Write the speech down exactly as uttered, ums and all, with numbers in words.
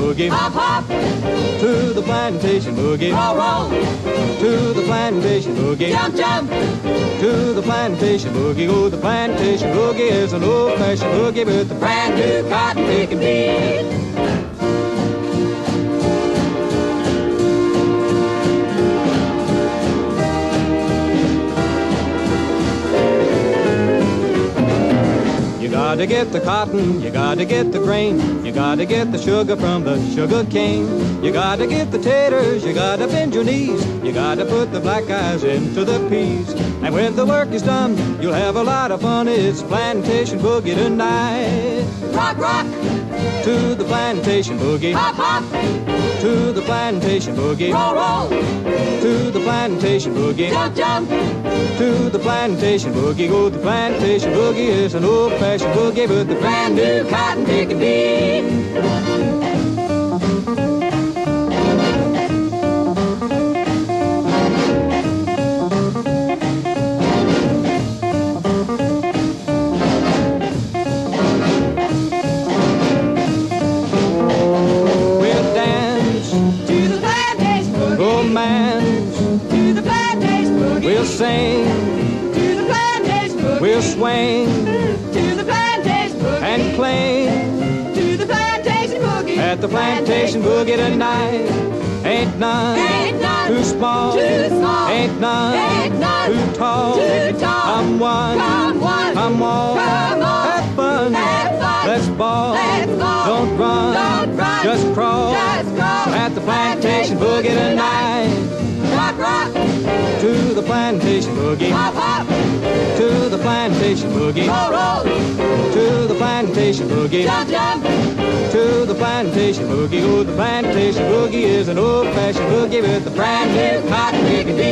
boogie. Hop, hop. To the plantation boogie. Roll, roll. To the plantation boogie. Jump, jump. To the plantation boogie. Oh, the plantation boogie is an old-fashioned boogie with a Brand new cotton picking beat. You gotta get the cotton, you gotta get the grain, you gotta get the sugar from the sugar cane. You gotta get the taters, you gotta bend your knees, you gotta put the black eyes into the peas. And when the work is done, you'll have a lot of fun. It's plantation boogie tonight. Rock, rock. To the plantation boogie. Hop, hop. To the plantation boogie. Roll, roll. To the plantation boogie. Jump, jump. To the plantation boogie. Oh, the plantation boogie is an old-fashioned boogie with the Brand new cotton picking beat. We'll sing, to the plantation boogie. We'll swing, to the plantation boogie. And cling, to the plantation boogie. At the plantation boogie tonight. Ain't none, Ain't none too small, too small. Ain't none, Ain't none too tall, too tall. Come one, Come one, come all, come on. have fun, Have fun. Let's ball, Let's ball. Don't run, Don't run. just crawl, Just crawl. At the plantation boogie tonight. Rock, rock. To the plantation boogie. Hop, hop. To the plantation boogie. Roll, roll. To the plantation boogie. Jump, jump. To the plantation boogie. Oh, the plantation boogie is an old-fashioned boogie with a brand new cotton picking beat.